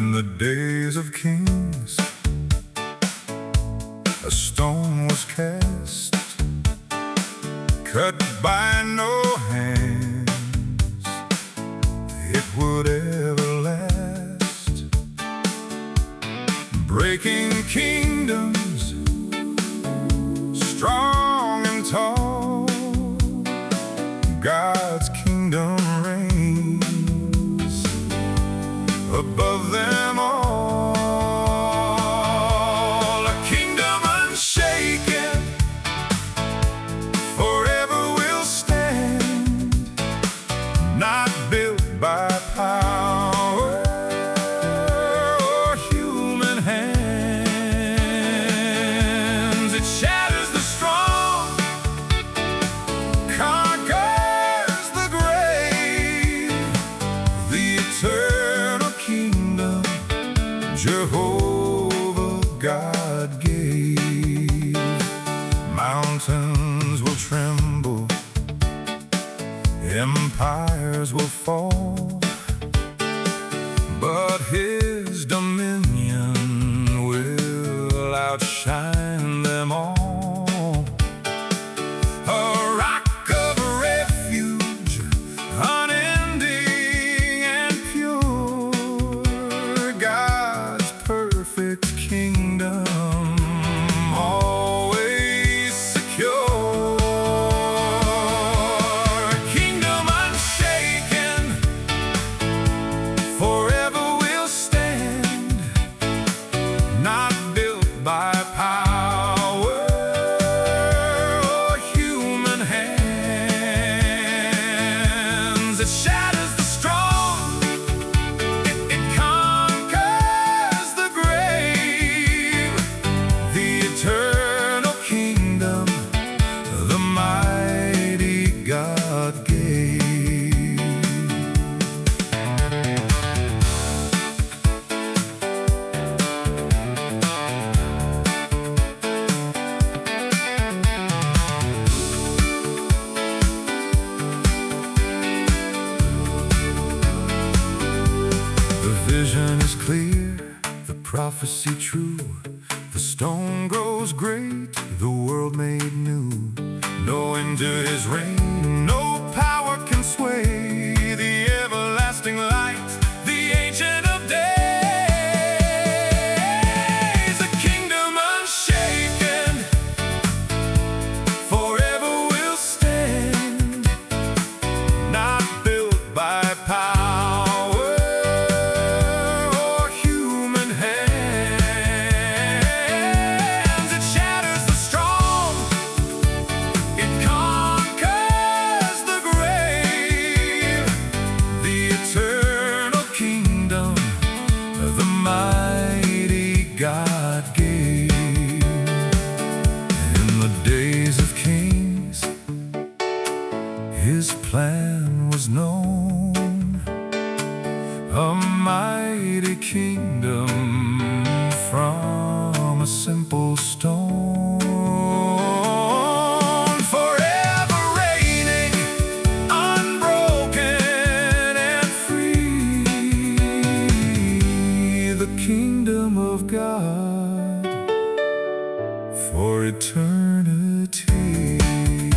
In the days of kings, a stone was cast, cut by no hands. It would ever last, breaking kingdoms, strong and tall. God's kingdom reigns above them all. A kingdom unshaken, forever will stand, not built by power or human hands. It shatters the strong, conquers the grave. The eternal kingdom Jehovah God gave. Mountains will tremble, empires will fall, but His dominion will outshine them all. A rock of refuge, unending and pure. God's perfect kingdom, always secure. A kingdom unshaken, forever will stand, not built by power or human hands. It shatters the strong, it conquers the grave. The eternal kingdom the mighty God gave. The vision is clear, the prophecy true. The stone grows great, the world made new. No end to His reign, no power can sway. The everlasting light, the ancient of days. A kingdom unshaken, forever will stand, not built by power or human hands. It shatters the strong, it conquers the grave. The eternal kingdom the mighty God gave. In the days of kings, His plan was known, a mighty kingdom from a simple stone. Forever reigning, unbroken and free. The kingdom of God for eternity.